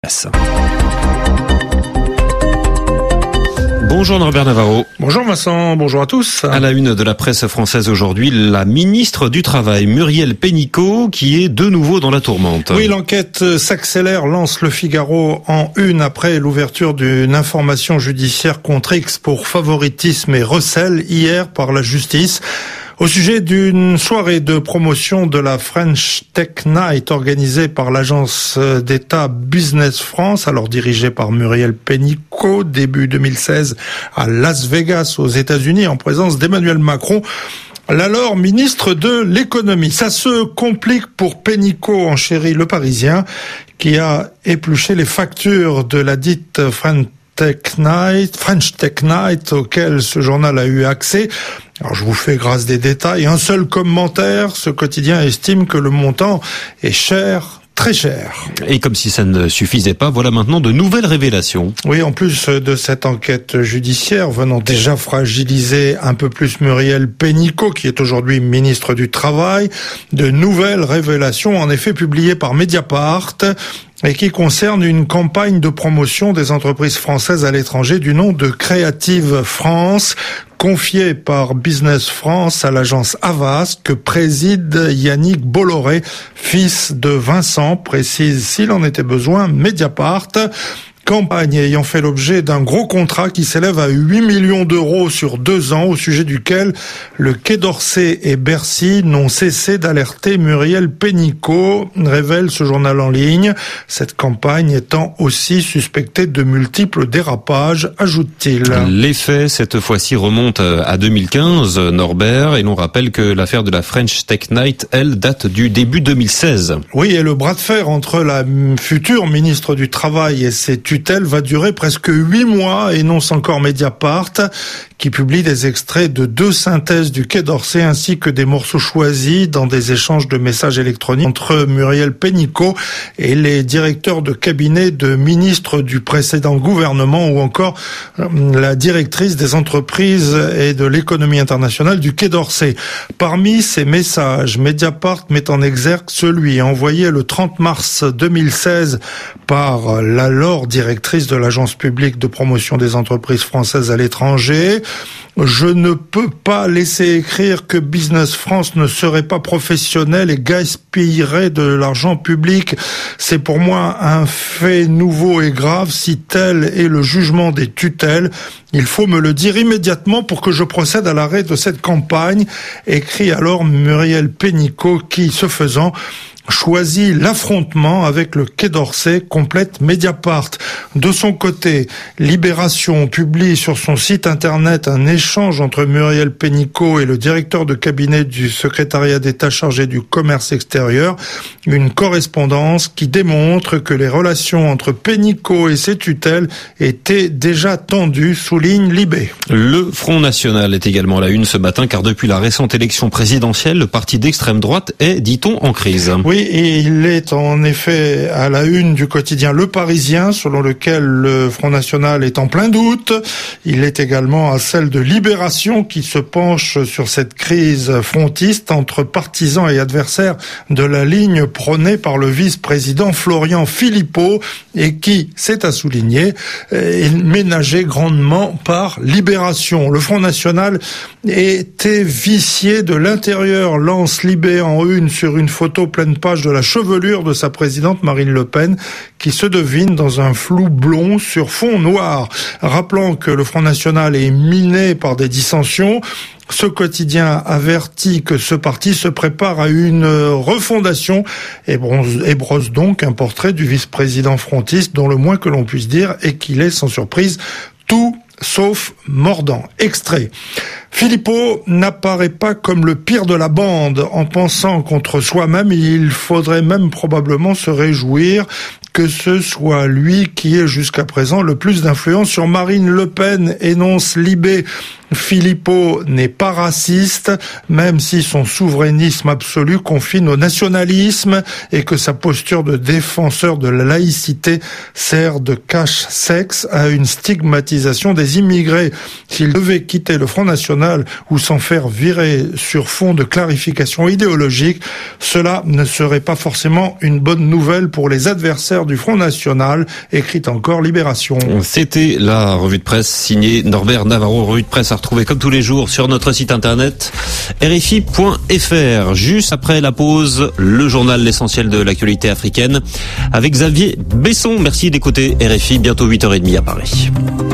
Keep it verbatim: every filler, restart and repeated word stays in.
Bonjour Norbert Navarro. Bonjour Vincent, bonjour à tous. À la une de la presse française aujourd'hui, la ministre du Travail, Muriel Pénicaud, qui est de nouveau dans la tourmente. Oui, l'enquête s'accélère, lance Le Figaro en une après l'ouverture d'une information judiciaire contre X pour favoritisme et recel hier par la justice. Au sujet d'une soirée de promotion de la French Tech Night organisée par l'agence d'État Business France, alors dirigée par Muriel Pénicaud, début deux mille seize à Las Vegas aux États-Unis en présence d'Emmanuel Macron, l'alors ministre de l'économie. Ça se complique pour Pénicaud, enchérit Le Parisien, qui a épluché les factures de la dite French Tech Night, French Tech Night, auquel ce journal a eu accès. Alors je vous fais grâce des détails. Un seul commentaire, ce quotidien estime que le montant est cher, très cher. Et comme si ça ne suffisait pas, voilà maintenant de nouvelles révélations. Oui, en plus de cette enquête judiciaire venant déjà fragiliser un peu plus Muriel Pénicaud, qui est aujourd'hui ministre du Travail, de nouvelles révélations en effet publiées par Mediapart et qui concerne une campagne de promotion des entreprises françaises à l'étranger du nom de Creative France, confiée par Business France à l'agence Havas que préside Yannick Bolloré, fils de Vincent, précise s'il en était besoin Mediapart. Campagne ayant fait l'objet d'un gros contrat qui s'élève à huit millions d'euros sur deux ans, au sujet duquel le Quai d'Orsay et Bercy n'ont cessé d'alerter Muriel Pénicaud, révèle ce journal en ligne. Cette campagne étant aussi suspectée de multiples dérapages, ajoute-t-il. Les faits, cette fois-ci, remontent à deux mille quinze, Norbert, et l'on rappelle que l'affaire de la French Tech Night, elle, date du début deux mille seize. Oui, et le bras de fer entre la future ministre du Travail et ses tutelles va durer presque huit mois, énonce encore Mediapart, qui publie des extraits de deux synthèses du Quai d'Orsay ainsi que des morceaux choisis dans des échanges de messages électroniques entre Muriel Pénicaud et les directeurs de cabinet de ministres du précédent gouvernement ou encore la directrice des entreprises et de l'économie internationale du Quai d'Orsay. Parmi ces messages, Mediapart met en exergue celui envoyé le trente mars deux mille seize par l'alors directrice de l'agence publique de promotion des entreprises françaises à l'étranger. Je ne peux pas laisser écrire que Business France ne serait pas professionnel et gaspillerait de l'argent public. C'est pour moi un fait nouveau et grave. Si tel est le jugement des tutelles, il faut me le dire immédiatement pour que je procède à l'arrêt de cette campagne, écrit alors Muriel Pénicaud qui, ce faisant, choisit l'affrontement avec le Quai d'Orsay, complète Mediapart. De son côté, Libération publie sur son site internet un échange entre Muriel Pénicaud et le directeur de cabinet du secrétariat d'État chargé du commerce extérieur, une correspondance qui démontre que les relations entre Pénicaud et ses tutelles étaient déjà tendues, souligne Libé. Le Front National est également à la une ce matin, car depuis la récente élection présidentielle, le parti d'extrême droite est, dit-on, en crise. Oui, et il est en effet à la une du quotidien Le Parisien, selon lequel le Front National est en plein doute. Il est également à celle de Libération, qui se penche sur cette crise frontiste entre partisans et adversaires de la ligne prônée par le vice-président Florian Philippot, et qui, c'est à souligner, est ménagé grandement par Libération. Le Front National était vicié de l'intérieur, lance Libé en une sur une photo pleine page de la chevelure de sa présidente Marine Le Pen, qui se devine dans un flou blond sur fond noir. Rappelant que le Front National est miné par des dissensions, ce quotidien avertit que ce parti se prépare à une refondation et brosse donc un portrait du vice-président frontiste dont le moins que l'on puisse dire est qu'il est sans surprise tout sauf mordant. Extrait. Philippot n'apparaît pas comme le pire de la bande. En pensant contre soi-même, il faudrait même probablement se réjouir que ce soit lui qui ait jusqu'à présent le plus d'influence sur Marine Le Pen, énonce Libé. Philippot n'est pas raciste, même si son souverainisme absolu confine au nationalisme et que sa posture de défenseur de la laïcité sert de cache-sexe à une stigmatisation des immigrés. S'il devait quitter le Front National, National ou s'en faire virer sur fond de clarification idéologique, cela ne serait pas forcément une bonne nouvelle pour les adversaires du Front National, écrit encore Libération. C'était la revue de presse signée Norbert Navarro, revue de presse à retrouver comme tous les jours sur notre site internet R F I point F R. Juste après la pause, le journal L'essentiel de l'actualité africaine avec Xavier Besson. Merci d'écouter R F I, bientôt huit heures trente à Paris.